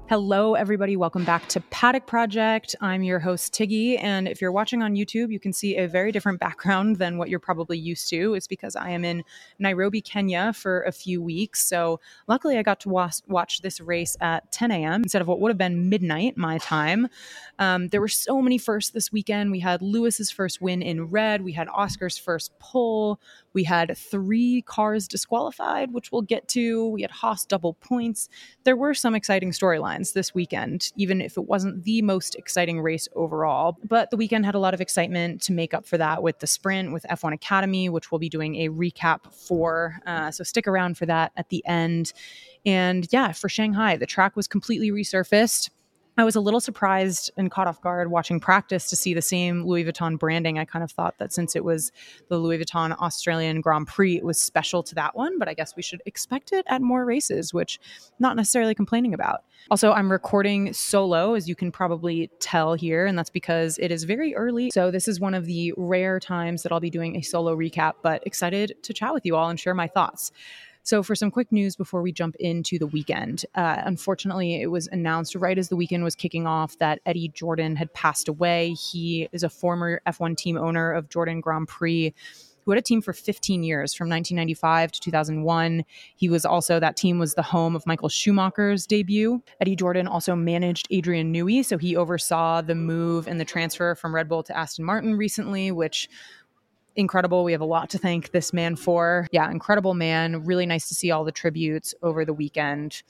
Hello, everybody. Welcome back to Paddock Project. I'm your host, Tiggy. And if you're watching on YouTube, you can see a very different background than what you're probably used to. It's because I am in Nairobi, Kenya for a few weeks. So luckily, I got to watch this race at 10 a.m. instead of what would have been midnight my time. There were so many firsts this weekend. We had Lewis's first win in red. We had Oscar's first pole. We had 3 cars disqualified, which we'll get to. We had Haas double points. There were some exciting storylines this weekend, even if it wasn't the most exciting race overall. But the weekend had a lot of excitement to make up for that with the sprint, with F1 Academy, which we'll be doing a recap for. So stick around for that at the end. And yeah, for Shanghai, the track was completely resurfaced. I was a little surprised and caught off guard watching practice to see the same Louis Vuitton branding. I kind of thought that since it was the Louis Vuitton Australian Grand Prix, it was special to that one, but I guess we should expect it at more races, which I'm not necessarily complaining about. Also, I'm recording solo, as you can probably tell here, and that's because it is very early. So this is one of the rare times that I'll be doing a solo recap, but excited to chat with you all and share my thoughts. So for some quick news before we jump into the weekend, unfortunately, it was announced right as the weekend was kicking off that Eddie Jordan had passed away. He is a former F1 team owner of Jordan Grand Prix, who had a team for 15 years, from 1995 to 2001. That team was the home of Michael Schumacher's debut. Eddie Jordan also managed Adrian Newey, so he oversaw the move and the transfer from Red Bull to Aston Martin recently, which incredible. We have a lot to thank this man for. Yeah, incredible man. Really nice to see all the tributes over the weekend.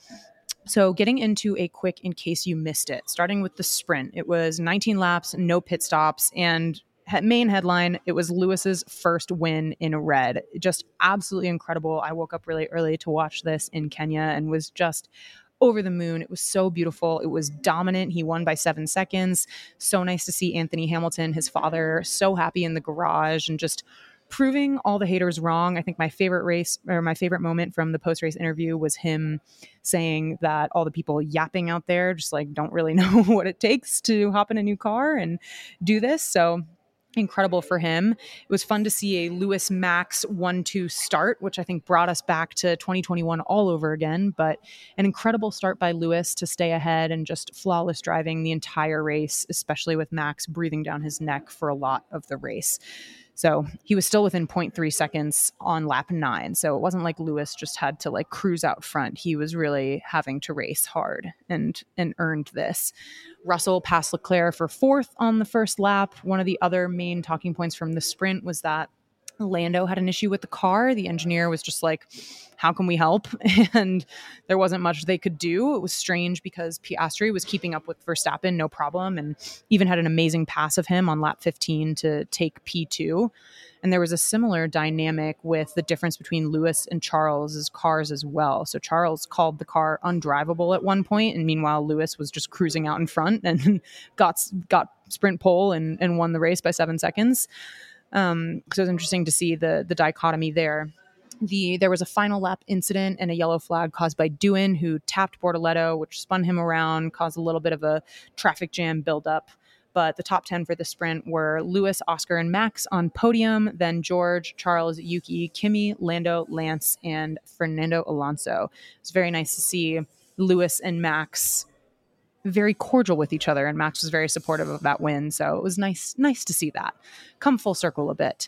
So getting into a quick in case you missed it, starting with the sprint. It was 19 laps, no pit stops, and main headline, it was Lewis's first win in red. Just absolutely incredible. I woke up really early to watch this in Kenya and was just over the moon. It was so beautiful. It was dominant. He won by 7 seconds. So nice to see Anthony Hamilton, his father, so happy in the garage and just proving all the haters wrong. I think my favorite moment from the post-race interview was him saying that all the people yapping out there just like don't really know what it takes to hop in a new car and do this. So incredible for him. It was fun to see a Lewis Max 1-2 start, which I think brought us back to 2021 all over again, but an incredible start by Lewis to stay ahead and just flawless driving the entire race, especially with Max breathing down his neck for a lot of the race. So he was still within 0.3 seconds on lap 9. So it wasn't like Lewis just had to like cruise out front. He was really having to race hard and earned this. Russell passed Leclerc for 4th on the first lap. One of the other main talking points from the sprint was that Lando had an issue with the car. The engineer was just like, how can we help? And there wasn't much they could do. It was strange because Piastri was keeping up with Verstappen, no problem, and even had an amazing pass of him on lap 15 to take P2. And there was a similar dynamic with the difference between Lewis and Charles's cars as well. So Charles called the car undrivable at one point, and meanwhile Lewis was just cruising out in front and got sprint pole and won the race by 7 seconds. So it was interesting to see the dichotomy there. There was a final lap incident and a yellow flag caused by Doohan, who tapped Bortoleto, which spun him around, caused a little bit of a traffic jam buildup. But the top 10 for the sprint were Lewis, Oscar, and Max on podium, then George, Charles, Yuki, Kimi, Lando, Lance, and Fernando Alonso. It was very nice to see Lewis and Max very cordial with each other, and Max was very supportive of that win. So it was nice to see that come full circle a bit.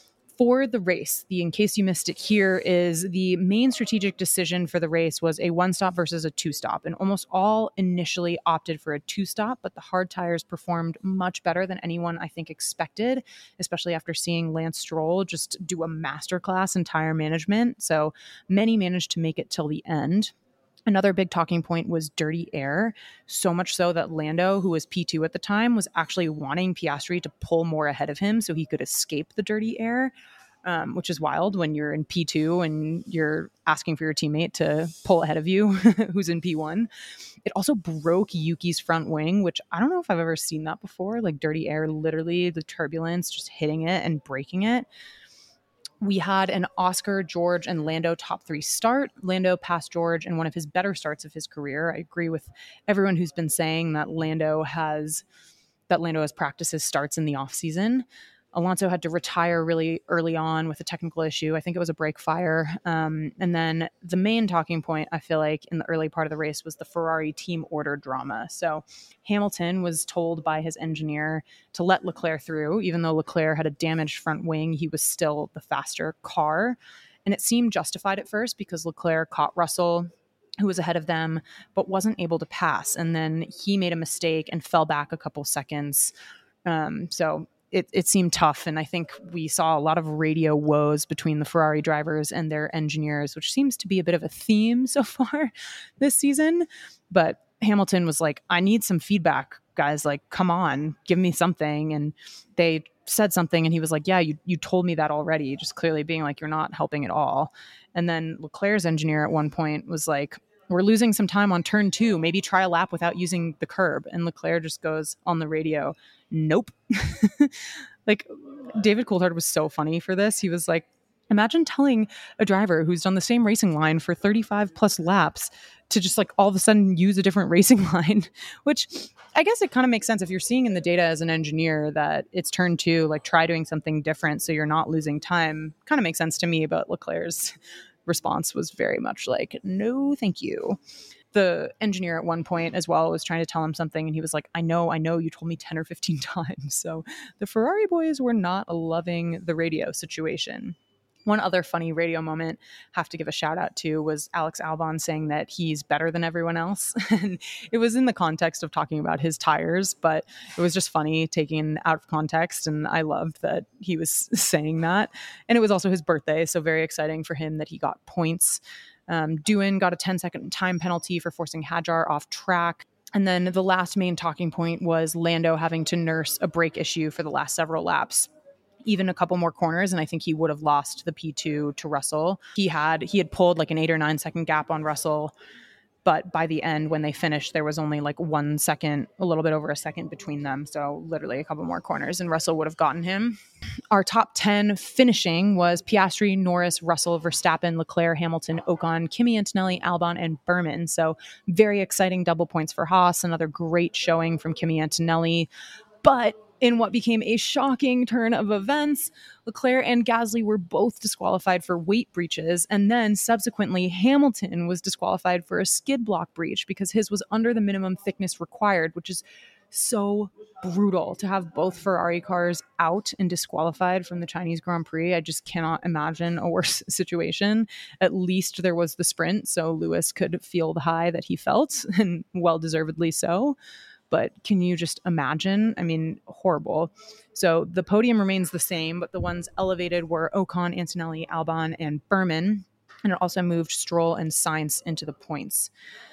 For the race, in case you missed it, here is the main strategic decision for the race was a 1-stop versus a 2-stop. And almost all initially opted for a 2-stop, but the hard tires performed much better than anyone, I think, expected, especially after seeing Lance Stroll just do a masterclass in tire management. So many managed to make it till the end. Another big talking point was dirty air, so much so that Lando, who was P2 at the time, was actually wanting Piastri to pull more ahead of him so he could escape the dirty air, which is wild when you're in P2 and you're asking for your teammate to pull ahead of you, who's in P1. It also broke Yuki's front wing, which I don't know if I've ever seen that before, like dirty air, literally the turbulence just hitting it and breaking it. We had an Oscar, George, and Lando top 3 start. Lando passed George in one of his better starts of his career. I agree with everyone who's been saying that Lando has practiced his starts in the off season. Alonso had to retire really early on with a technical issue. I think it was a brake fire. And then the main talking point, I feel like, in the early part of the race was the Ferrari team order drama. So Hamilton was told by his engineer to let Leclerc through. Even though Leclerc had a damaged front wing, he was still the faster car. And it seemed justified at first because Leclerc caught Russell, who was ahead of them, but wasn't able to pass. And then he made a mistake and fell back a couple seconds. So it seemed tough. And I think we saw a lot of radio woes between the Ferrari drivers and their engineers, which seems to be a bit of a theme so far this season. But Hamilton was like, I need some feedback, guys. Like, come on, give me something. And they said something and he was like, yeah, you told me that already, just clearly being like, you're not helping at all. And then Leclerc's engineer at one point was like, we're losing some time on turn 2, maybe try a lap without using the curb. And Leclerc just goes on the radio, nope. Like, David Coulthard was so funny for this. He was like, imagine telling a driver who's done the same racing line for 35 plus laps to just like all of a sudden use a different racing line, which I guess it kind of makes sense if you're seeing in the data as an engineer that it's turn 2, like try doing something different so you're not losing time. Kind of makes sense to me, but Leclerc's response was very much like, no, thank you. The engineer at one point as well was trying to tell him something and he was like, I know, you told me 10 or 15 times. So the Ferrari boys were not loving the radio situation. One other funny radio moment I have to give a shout out to was Alex Albon saying that he's better than everyone else. And it was in the context of talking about his tires, but it was just funny taken out of context. And I loved that he was saying that. And it was also his birthday, so very exciting for him that he got points. Doohan got a 10-second time penalty for forcing Hadjar off track. And then the last main talking point was Lando having to nurse a brake issue for the last several laps. Even a couple more corners, and I think he would have lost the P2 to Russell. He had pulled like an 8 or 9 second gap on Russell, but by the end, when they finished, there was only like 1 second, a little bit over a second between them. So literally a couple more corners, and Russell would have gotten him. Our top 10 finishing was Piastri, Norris, Russell, Verstappen, Leclerc, Hamilton, Ocon, Kimi Antonelli, Albon, and Berman. So very exciting double points for Haas. Another great showing from Kimi Antonelli. But in what became a shocking turn of events, Leclerc and Gasly were both disqualified for weight breaches, and then subsequently Hamilton was disqualified for a skid block breach because his was under the minimum thickness required, which is so brutal to have both Ferrari cars out and disqualified from the Chinese Grand Prix. I just cannot imagine a worse situation. At least there was the sprint, so Lewis could feel the high that he felt, and well-deservedly so. But can you just imagine? I mean, horrible. So the podium remains the same, but the ones elevated were Ocon, Antonelli, Albon, and Berman. And it also moved Stroll and Sainz into the points.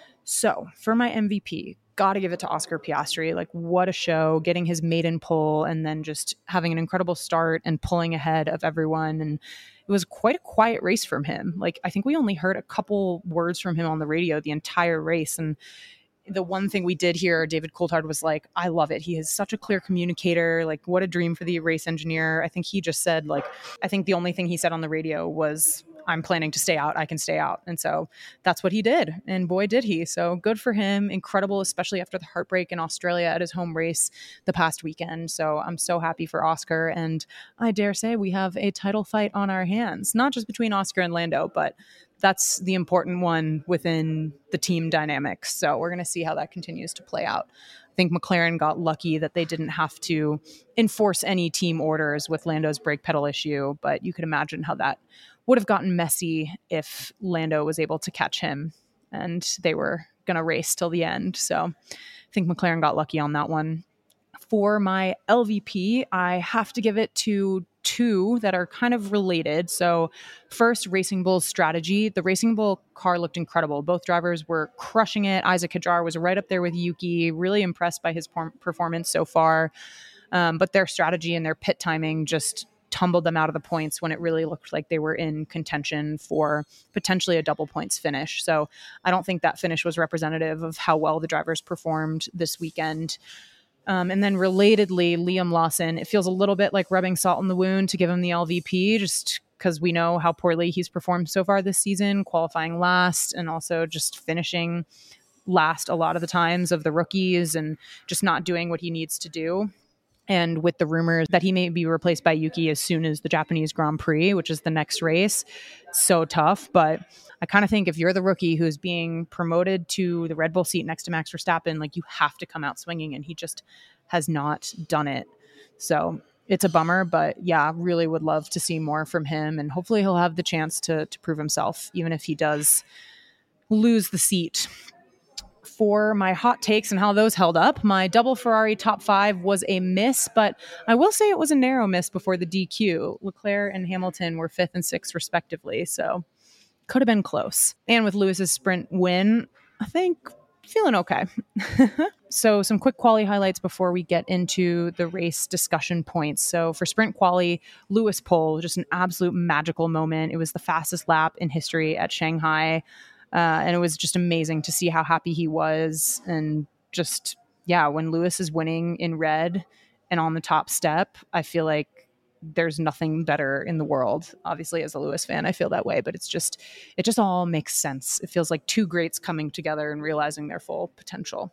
So for my MVP, got to give it to Oscar Piastri. Like, what a show, getting his maiden pole and then just having an incredible start and pulling ahead of everyone. And it was quite a quiet race from him. Like, I think we only heard a couple words from him on the radio the entire race. And the one thing we did hear, David Coulthard was like, I love it. He is such a clear communicator. Like, what a dream for the race engineer. I think he just said, like, I think the only thing he said on the radio was, I'm planning to stay out. I can stay out. And so that's what he did. And boy, did he. So good for him. Incredible, especially after the heartbreak in Australia at his home race the past weekend. So I'm so happy for Oscar. And I dare say we have a title fight on our hands, not just between Oscar and Lando, but that's the important one within the team dynamics. So we're going to see how that continues to play out. I think McLaren got lucky that they didn't have to enforce any team orders with Lando's brake pedal issue, but you could imagine how that would have gotten messy if Lando was able to catch him and they were going to race till the end. So I think McLaren got lucky on that one. For my LVP, I have to give it to two that are kind of related. So first, Racing Bull's strategy. The Racing Bull car looked incredible. Both drivers were crushing it. Isaac Hadjar was right up there with Yuki, really impressed by his performance so far. But their strategy and their pit timing just tumbled them out of the points when it really looked like they were in contention for potentially a double points finish. So I don't think that finish was representative of how well the drivers performed this weekend. And then relatedly, Liam Lawson, it feels a little bit like rubbing salt in the wound to give him the LVP, just because we know how poorly he's performed so far this season, qualifying last and also just finishing last a lot of the times of the rookies and just not doing what he needs to do. And with the rumors that he may be replaced by Yuki as soon as the Japanese Grand Prix, which is the next race, so tough. But I kind of think if you're the rookie who's being promoted to the Red Bull seat next to Max Verstappen, like you have to come out swinging, and he just has not done it. So it's a bummer, but yeah, really would love to see more from him, and hopefully he'll have the chance to prove himself, even if he does lose the seat. For my hot takes and how those held up, my double Ferrari top 5 was a miss, but I will say it was a narrow miss before the DQ. Leclerc and Hamilton were 5th and 6th respectively, so could have been close. And with Lewis's sprint win, I think feeling okay. So some quick quali highlights before we get into the race discussion points. So for sprint quali, Lewis pole, just an absolute magical moment. It was the fastest lap in history at Shanghai. And it was just amazing to see how happy he was. And just, yeah, when Lewis is winning in red and on the top step, I feel like there's nothing better in the world. Obviously, as a Lewis fan, I feel that way, but it just all makes sense. It feels like two greats coming together and realizing their full potential.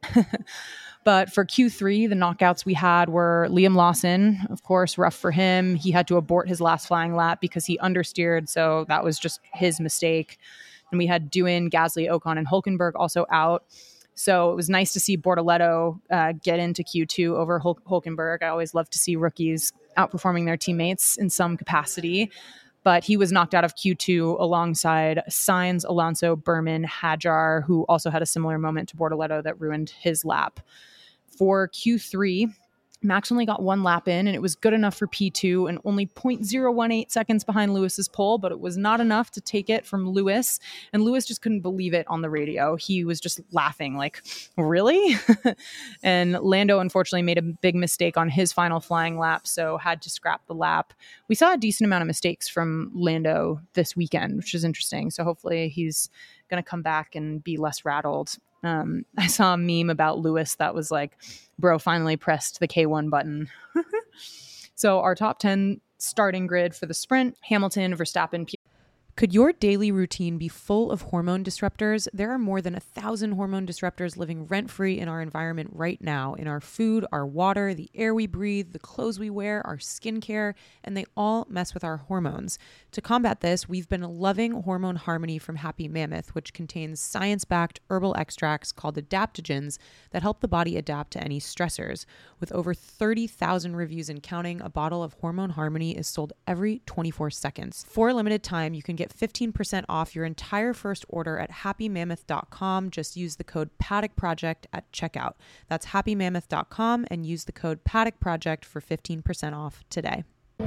But for Q3, the knockouts we had were Liam Lawson, of course, rough for him. He had to abort his last flying lap because he understeered, so that was just his mistake. And we had Doohan, Gasly, Ocon, and Hulkenberg also out. So it was nice to see Bortoleto get into Q2 over Hulkenberg. I always love to see rookies outperforming their teammates in some capacity. But he was knocked out of Q2 alongside Sainz, Alonso, Berman, Hadjar, who also had a similar moment to Bortoleto that ruined his lap. For Q3, Max only got one lap in, and it was good enough for P2 and only 0.018 seconds behind Lewis's pole, but it was not enough to take it from Lewis. And Lewis just couldn't believe it on the radio. He was just laughing like, really? And Lando unfortunately made a big mistake on his final flying lap, so had to scrap the lap. We saw a decent amount of mistakes from Lando this weekend, which is interesting. So hopefully he's going to come back and be less rattled. I saw a meme about Lewis that was like, bro finally pressed the K1 button. So our top 10 starting grid for the sprint: Hamilton, Verstappen. Could your daily routine be full of hormone disruptors? There are more than 1,000 hormone disruptors living rent-free in our environment right now, in our food, our water, the air we breathe, the clothes we wear, our skincare, and they all mess with our hormones. To combat this, we've been loving Hormone Harmony from Happy Mammoth, which contains science-backed herbal extracts called adaptogens that help the body adapt to any stressors. With over 30,000 reviews and counting, a bottle of Hormone Harmony is sold every 24 seconds. For a limited time, you can get 15% off your entire first order at happymammoth.com. Just use the code Paddock Project at checkout. That's happymammoth.com and use the code Paddock Project for 15% off today.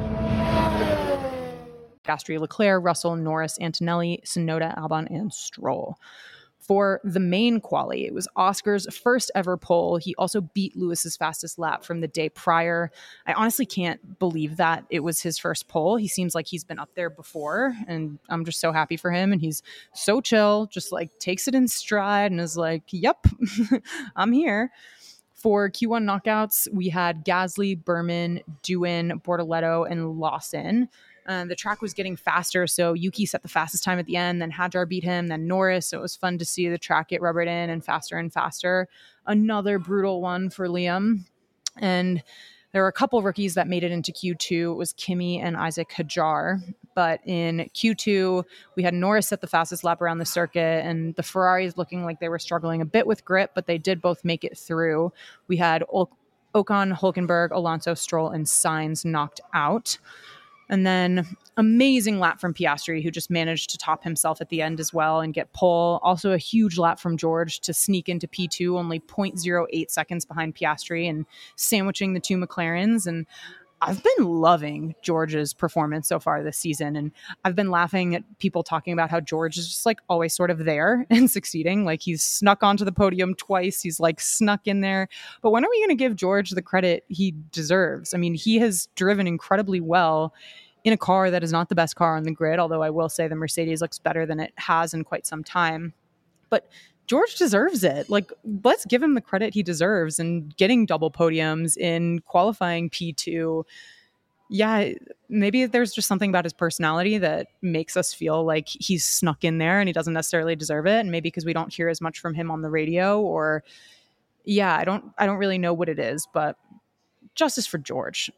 Piastri, Leclerc, Russell, Norris, Antonelli, Tsunoda, Albon, and Stroll. For the main quali, it was Oscar's first ever pole. He also beat Lewis's fastest lap from the day prior. I honestly can't believe that it was his first pole. He seems like he's been up there before, and I'm just so happy for him. And he's so chill, just like takes it in stride and is like, yep, I'm here. For Q1 knockouts, we had Gasly, Berman, Doohan, Bortoleto, and Lawson. The track was getting faster, so Yuki set the fastest time at the end, then Hadjar beat him, then Norris, so it was fun to see the track get rubbered in and faster. Another brutal one for Liam. And there were a couple rookies that made it into Q2. It was Kimi and Isaac Hadjar. But in Q2, we had Norris set the fastest lap around the circuit, and the Ferraris looking like they were struggling a bit with grip, but they did both make it through. We had Ocon, Hulkenberg, Alonso, Stroll, and Sainz knocked out. And then amazing lap from Piastri, who just managed to top himself at the end as well and get pole. Also a huge lap from George to sneak into P2, only 0.08 seconds behind Piastri and sandwiching the two McLarens. And I've been loving George's performance so far this season. And I've been laughing at people talking about how George is just like always sort of there and succeeding. Like he's snuck onto the podium twice. He's like snuck in there. But when are we going to give George the credit he deserves? I mean, he has driven incredibly well in a car that is not the best car on the grid, although I will say the Mercedes looks better than it has in quite some time. But George deserves it. Like, let's give him the credit he deserves and getting double podiums in qualifying P2. Yeah, maybe there's just something about his personality that makes us feel like he's snuck in there and he doesn't necessarily deserve it. And maybe because we don't hear as much from him on the radio, or I don't really know what it is, but justice for George.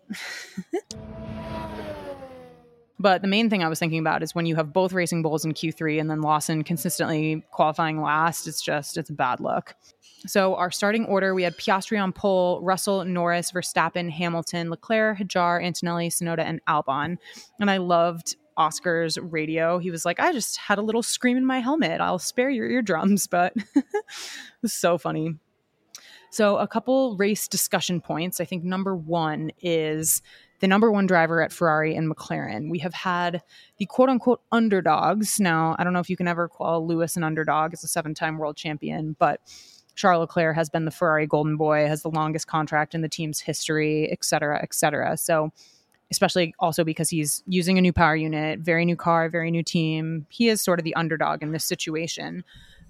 But the main thing I was thinking about is when you have both Racing Bulls in Q3 and then Lawson consistently qualifying last, it's a bad look. So our starting order, we had Piastri on pole, Russell, Norris, Verstappen, Hamilton, Leclerc, Hadjar, Antonelli, Tsunoda, and Albon. And I loved Oscar's radio. He was like, I just had a little scream in my helmet. I'll spare your eardrums, but it was so funny. So a couple race discussion points. I think number one is the number one driver at Ferrari and McLaren. We have had the quote unquote underdogs. Now, I don't know if you can ever call Lewis an underdog as a 7-time world champion, but Charles Leclerc has been the Ferrari golden boy, has the longest contract in the team's history, et cetera, et cetera. So especially also because he's using a new power unit, very new car, very new team. He is sort of the underdog in this situation.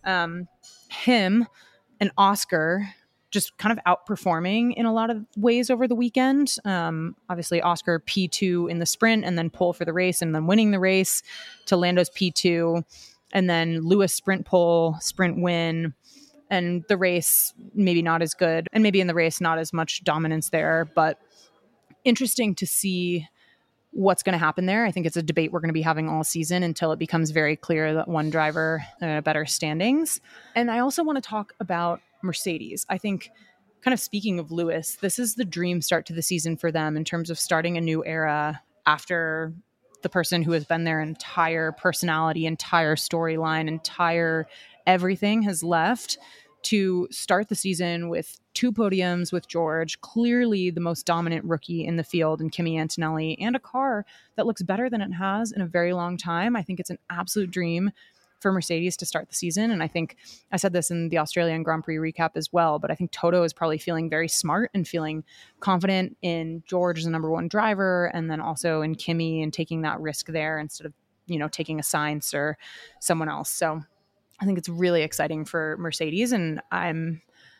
Him and Oscar just kind of outperforming in a lot of ways over the weekend. Obviously, Oscar P2 in the sprint and then pole for the race and then winning the race to Lando's P2. And then Lewis sprint pole, sprint win. And the race, maybe not as good. And maybe in the race, not as much dominance there. But interesting to see what's going to happen there. I think it's a debate we're going to be having all season until it becomes very clear that one driver better standings. And I also want to talk about Mercedes. I think, kind of speaking of Lewis, this is the dream start to the season for them in terms of starting a new era after the person who has been their entire personality, entire storyline, entire everything has left, to start the season with 2 podiums with George, clearly the most dominant rookie in the field in Kimi Antonelli, and a car that looks better than it has in a very long time. I think it's an absolute dream for Mercedes to start the season. And I think I said this in the Australian Grand Prix recap as well, but I think Toto is probably feeling very smart and feeling confident in George as the number one driver, and then also in Kimi and taking that risk there instead of, taking a Sainz or someone else. So I think it's really exciting for Mercedes, and I'm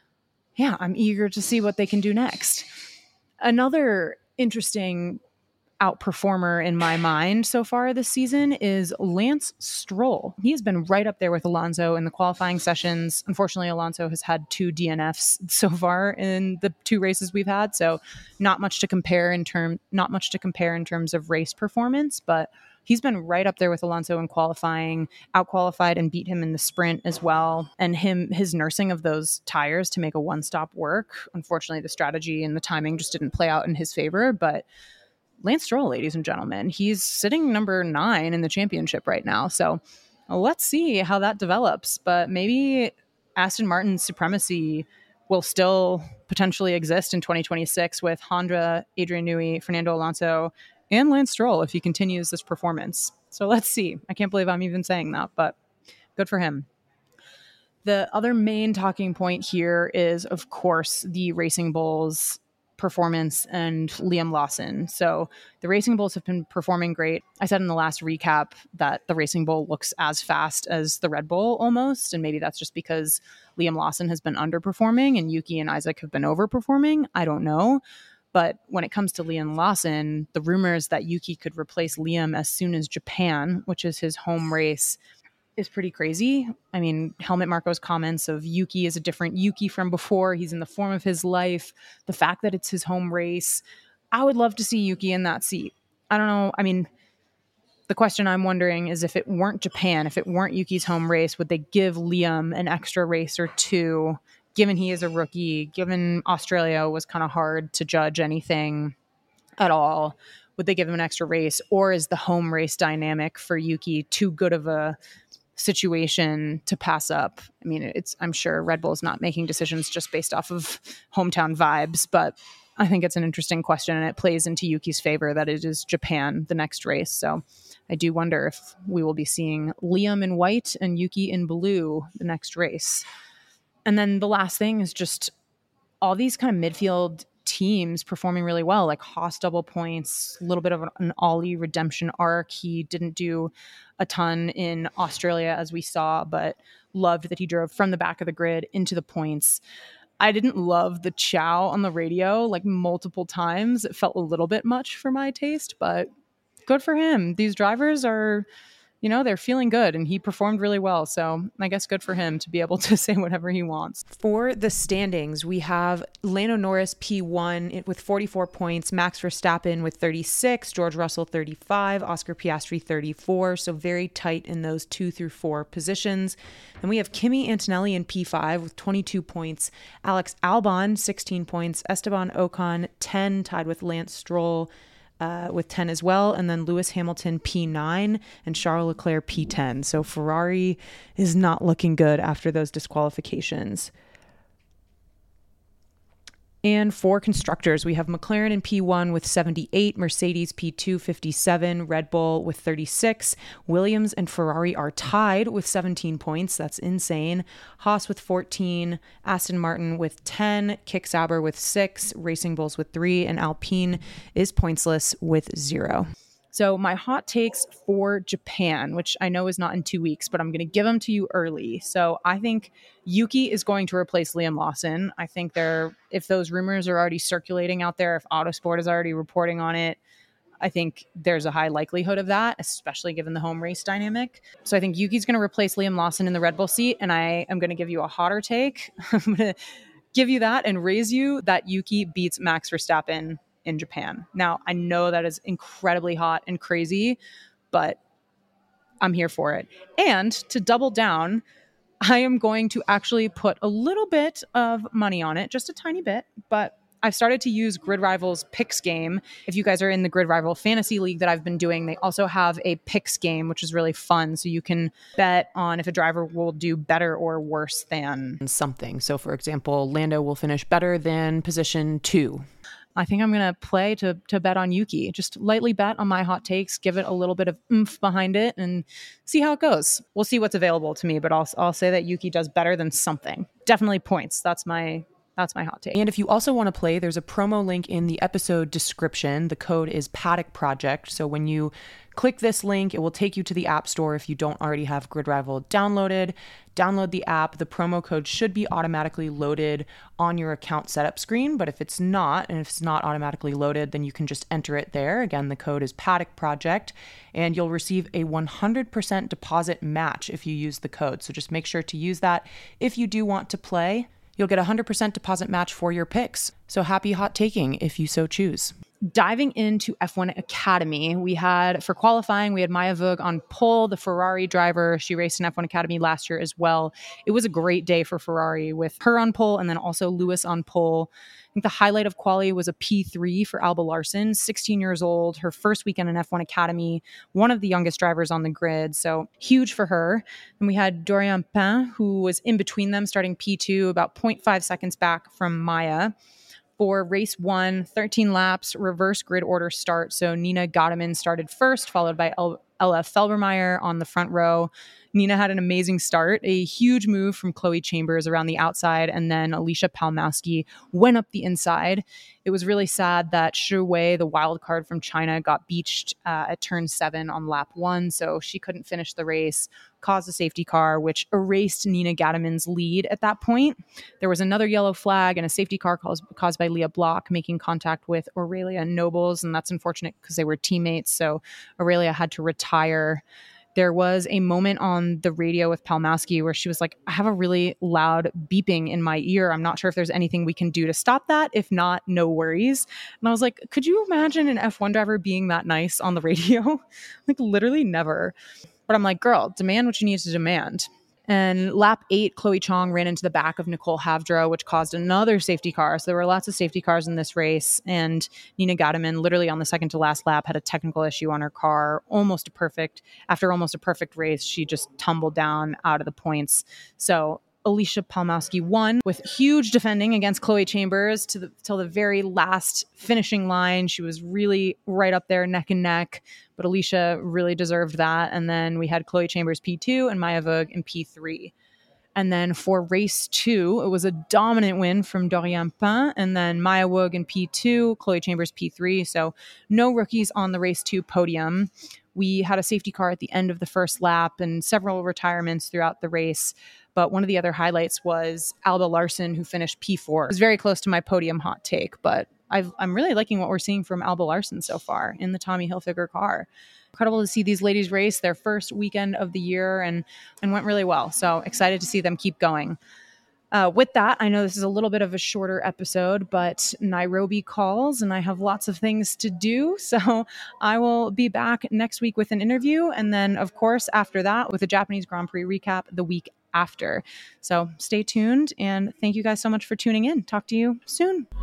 eager to see what they can do next. Another interesting outperformer in my mind so far this season is Lance Stroll. He's been right up there with Alonso in the qualifying sessions. Unfortunately, Alonso has had 2 DNFs so far in the 2 races we've had, so not much to compare in terms of race performance, but he's been right up there with Alonso in qualifying, out-qualified and beat him in the sprint as well. And his nursing of those tires to make a one-stop work. Unfortunately, the strategy and the timing just didn't play out in his favor, but Lance Stroll, ladies and gentlemen, he's sitting number 9 in the championship right now. So let's see how that develops. But maybe Aston Martin's supremacy will still potentially exist in 2026 with Honda, Adrian Newey, Fernando Alonso, and Lance Stroll if he continues this performance. So let's see. I can't believe I'm even saying that, but good for him. The other main talking point here is, of course, the Racing Bulls performance and Liam Lawson. So the Racing Bulls have been performing great. I said in the last recap that the Racing Bull looks as fast as the Red Bull almost, and maybe that's just because Liam Lawson has been underperforming and Yuki and Isaac have been overperforming. I don't know. But when it comes to Liam Lawson, the rumors that Yuki could replace Liam as soon as Japan, which is his home race, is pretty crazy. I mean, Helmut Marko's comments of Yuki is a different Yuki from before. He's in the form of his life. The fact that it's his home race. I would love to see Yuki in that seat. I don't know. I mean, the question I'm wondering is if it weren't Japan, if it weren't Yuki's home race, would they give Liam an extra race or two, given he is a rookie, given Australia was kind of hard to judge anything at all? Would they give him an extra race, or is the home race dynamic for Yuki too good of a situation to pass up? I mean, I'm sure Red Bull is not making decisions just based off of hometown vibes, but I think it's an interesting question, and it plays into Yuki's favor that it is Japan the next race. So I do wonder if we will be seeing Liam in white and Yuki in blue the next race. And then the last thing is just all these kind of midfield teams performing really well, like Haas double points, a little bit of an Ollie redemption arc. He didn't do a ton in Australia, as we saw, but loved that he drove from the back of the grid into the points. I didn't love the chow on the radio like multiple times. It felt a little bit much for my taste, but good for him. These drivers are they're feeling good and he performed really well. So I guess good for him to be able to say whatever he wants. For the standings, we have Lando Norris P1 with 44 points, Max Verstappen with 36, George Russell 35, Oscar Piastri 34. So very tight in those 2 through 4 positions. And we have Kimi Antonelli in P5 with 22 points, Alex Albon 16 points, Esteban Ocon 10, tied with Lance Stroll with 10 as well, and then Lewis Hamilton P9 and Charles Leclerc P10. So Ferrari is not looking good after those disqualifications. And for constructors, we have McLaren in P1 with 78, Mercedes P2 57, Red Bull with 36. Williams and Ferrari are tied with 17 points. That's insane. Haas with 14, Aston Martin with 10, Kick Sauber with 6, Racing Bulls with 3, and Alpine is pointsless with 0. So my hot takes for Japan, which I know is not in 2 weeks, but I'm going to give them to you early. So I think Yuki is going to replace Liam Lawson. I think if those rumors are already circulating out there, if Autosport is already reporting on it, I think there's a high likelihood of that, especially given the home race dynamic. So I think Yuki's going to replace Liam Lawson in the Red Bull seat, and I am going to give you a hotter take. I'm going to give you that and raise you that Yuki beats Max Verstappen in Japan. Now, I know that is incredibly hot and crazy, but I'm here for it. And to double down, I am going to actually put a little bit of money on it, just a tiny bit, but I've started to use Grid Rivals Picks game. If you guys are in the Grid Rival Fantasy League that I've been doing, they also have a Picks game, which is really fun. So you can bet on if a driver will do better or worse than something. So for example, Lando will finish better than position 2. I think I'm going to play to bet on Yuki. Just lightly bet on my hot takes, give it a little bit of oomph behind it, and see how it goes. We'll see what's available to me, but I'll say that Yuki does better than something. Definitely points. That's my hot take. And if you also want to play, there's a promo link in the episode description. The code is Paddock Project. So when you click this link, it will take you to the App Store if you don't already have Grid Rival downloaded. Download the app. The promo code should be automatically loaded on your account setup screen, but if it's not, and if it's not automatically loaded, then you can just enter it there. Again, the code is Paddock Project, and you'll receive a 100% deposit match if you use the code. So just make sure to use that if you do want to play. You'll get a 100% deposit match for your picks. So happy hot taking if you so choose. Diving into F1 Academy, for qualifying, we had Maya Vogue on pole, the Ferrari driver. She raced in F1 Academy last year as well. It was a great day for Ferrari with her on pole and then also Lewis on pole. I think the highlight of quali was a P3 for Alba Larson, 16 years old, her first weekend in F1 Academy, one of the youngest drivers on the grid. So huge for her. And we had Dorian Pain, who was in between them, starting P2, about 0.5 seconds back from Maya. For race 1, 13 laps, reverse grid order start. So Nina Gotteman started first, followed by Ella Felbermeyer on the front row. Nina had an amazing start, a huge move from Chloe Chambers around the outside, and then Alicia Palmowski went up the inside. It was really sad that Xu Wei, the wild card from China, got beached at turn 7 on lap 1, so she couldn't finish the race, caused a safety car, which erased Nina Gatteman's lead at that point. There was another yellow flag and a safety car caused by Leah Block making contact with Aurelia Nobles, and that's unfortunate because they were teammates, so Aurelia had to retire. There was a moment on the radio with Palmowski where she was like, I have a really loud beeping in my ear. I'm not sure if there's anything we can do to stop that. If not, no worries. And I was like, could you imagine an F1 driver being that nice on the radio? Like literally never. But I'm like, girl, demand what you need to demand. And lap 8, Chloe Chong ran into the back of Nicole Havdro, which caused another safety car. So there were lots of safety cars in this race. And Nina Gatteman, literally on the second to last lap, had a technical issue on her car. After almost a perfect race, she just tumbled down out of the points. So Alicia Palmowski won with huge defending against Chloe Chambers till the very last finishing line. She was really right up there neck and neck, but Alicia really deserved that. And then we had Chloe Chambers P2 and Maya Vogue in P3. And then for race 2, it was a dominant win from Dorian Pain, and then Maya Vogue in P2, Chloe Chambers P3. So no rookies on the race 2 podium. We had a safety car at the end of the first lap and several retirements throughout the race. But one of the other highlights was Alba Larson, who finished P4. It was very close to my podium hot take, but I'm really liking what we're seeing from Alba Larson so far in the Tommy Hilfiger car. incredible to see these ladies race their first weekend of the year and went really well. So excited to see them keep going. With that, I know this is a little bit of a shorter episode, but Nairobi calls and I have lots of things to do. So I will be back next week with an interview. And then, of course, after that, with a Japanese Grand Prix recap the week after. So stay tuned and thank you guys so much for tuning in. Talk to you soon.